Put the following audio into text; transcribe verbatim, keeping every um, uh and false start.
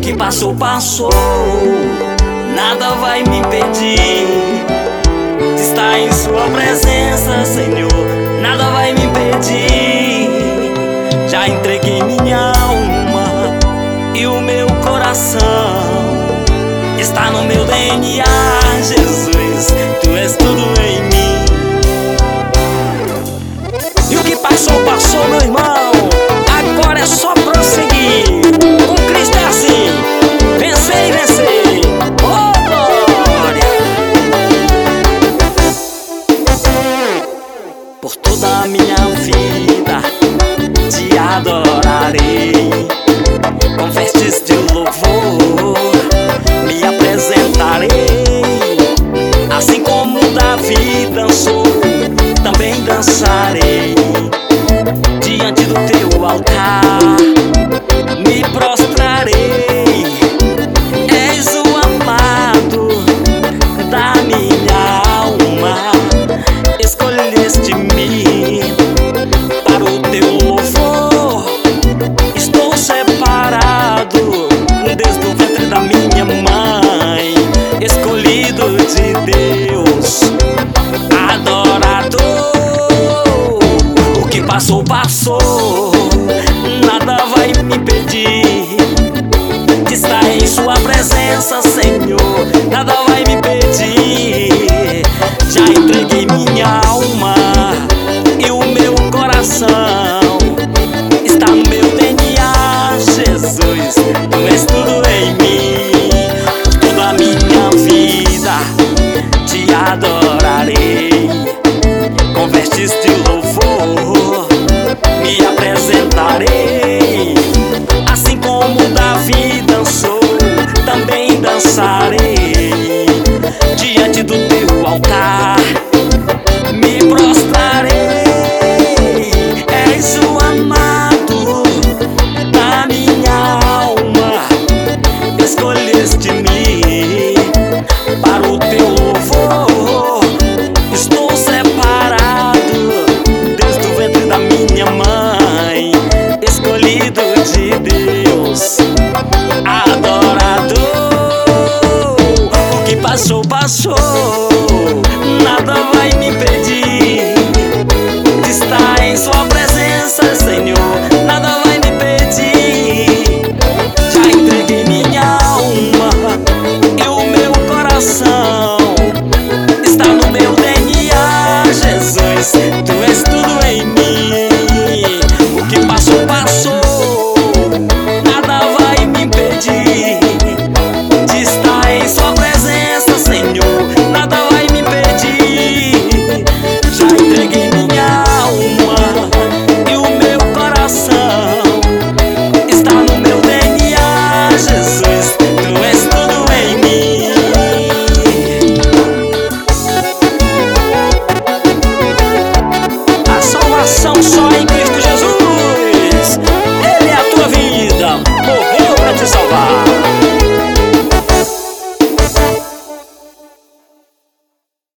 que passou, passou. Nada vai me impedir de estar em sua presença, Senhor. Nada vai me impedir. Já entreguei minha alma e o meu coração está no meu D N A, Jesus. Tu és tudo em mim. E o que passou, passou, meu irmão. Agora é só prosseguir. Com Cristo é assim: vencer e vencer. Oh, glória! Por toda a minha vida te adorarei com vestes de louvor, me apresentarei. Assim como Davi dançou, também dançarei diante do teu altar, me prostrarei. És o amado da minha alma, escolheste-me para o teu louvor. Estou separado desde o ventre da minha mãe, escolhido de Deus, adorador. O que passou, passou. Nada vai me impedir de estar em sua presença, Senhor. Nada vai me impedir. Já entreguei minha alma e o meu coração está no meu D N A, Jesus. Tu és tudo em mim. Toda a minha vida te adorarei com vestes de louvor, me apresentarei. Assim como Davi dançou, também dançarei diante do teu altar, me prostrarei. És o amado da minha alma, escolheste-me para o teu louvor. Estou separado desde o ventre da minha mãe, escolhido de Deus, adorador. O que passou, passou. Nada vai me impedir de estar em sua presença, Senhor. Nada vai me impedir. Já entreguei minha alma e o meu coração está no meu D N A, Jesus. Tu és tudo em mim. O que passou, passou.